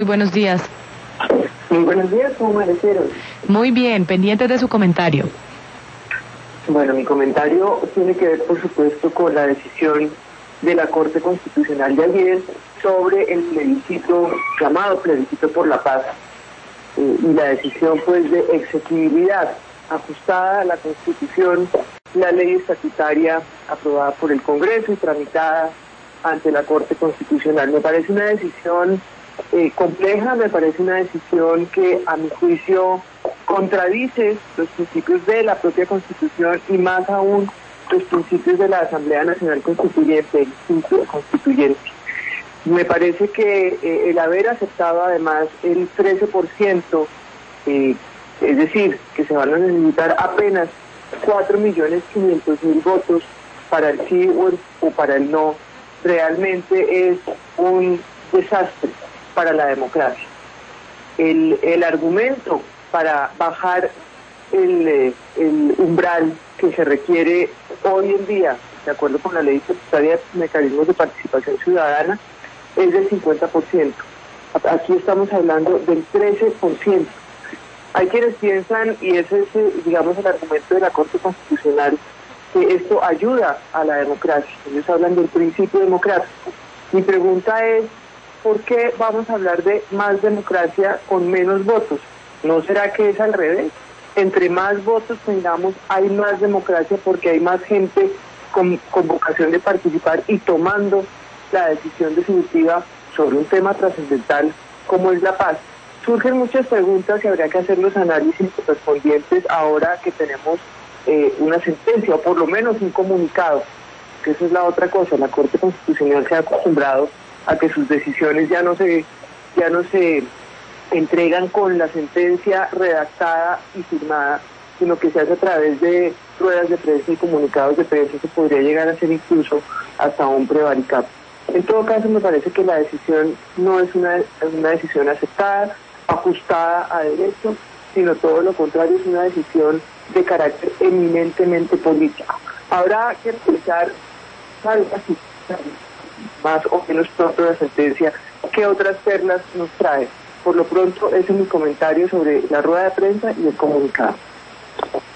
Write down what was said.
Muy buenos días. Muy buenos días, ¿cómo amanecieron? Muy bien, pendientes de su comentario. Bueno, mi comentario tiene que ver, por supuesto, con la decisión de la Corte Constitucional de ayer sobre el plebiscito, llamado plebiscito por la paz, y la decisión, pues, de exequibilidad ajustada a la Constitución, la ley estatutaria aprobada por el Congreso y tramitada ante la Corte Constitucional. Me parece una decisión compleja, me parece una decisión que, a mi juicio, contradice los principios de la propia Constitución y más aún los principios de la Asamblea Nacional Constituyente, el Instituto Constituyente. Me parece que el haber aceptado además el 13%, es decir, que se van a necesitar apenas 4.500.000 votos para el sí o para el no, realmente es un desastre para la democracia. El argumento para bajar el umbral que se requiere hoy en día, de acuerdo con la ley estatutaria de mecanismos de participación ciudadana, es del 50%. Aquí estamos hablando del 13%. Hay quienes piensan, y ese es, digamos, el argumento de la Corte Constitucional, que esto ayuda a la democracia. Ellos hablan del principio democrático. Mi pregunta es, ¿por qué vamos a hablar de más democracia con menos votos? ¿No será que es al revés? Entre más votos tengamos, hay más democracia porque hay más gente con vocación de participar y tomando la decisión definitiva sobre un tema trascendental como es la paz. Surgen muchas preguntas y habría que hacer los análisis correspondientes ahora que tenemos una sentencia o por lo menos un comunicado, que eso es la otra cosa. La Corte Constitucional se ha acostumbrado a que sus decisiones ya no se entregan con la sentencia redactada y firmada, sino que se hace a través de ruedas de prensa y comunicados de prensa, que podría llegar a ser incluso hasta un prevaricato. En todo caso, me parece que la decisión no es una decisión aceptada, ajustada a derecho, sino todo lo contrario, es una decisión de carácter eminentemente político. Habrá que revisar más o menos pronto la sentencia, qué otras perlas nos trae. Por lo pronto, ese es mi comentario sobre la rueda de prensa y el comunicado.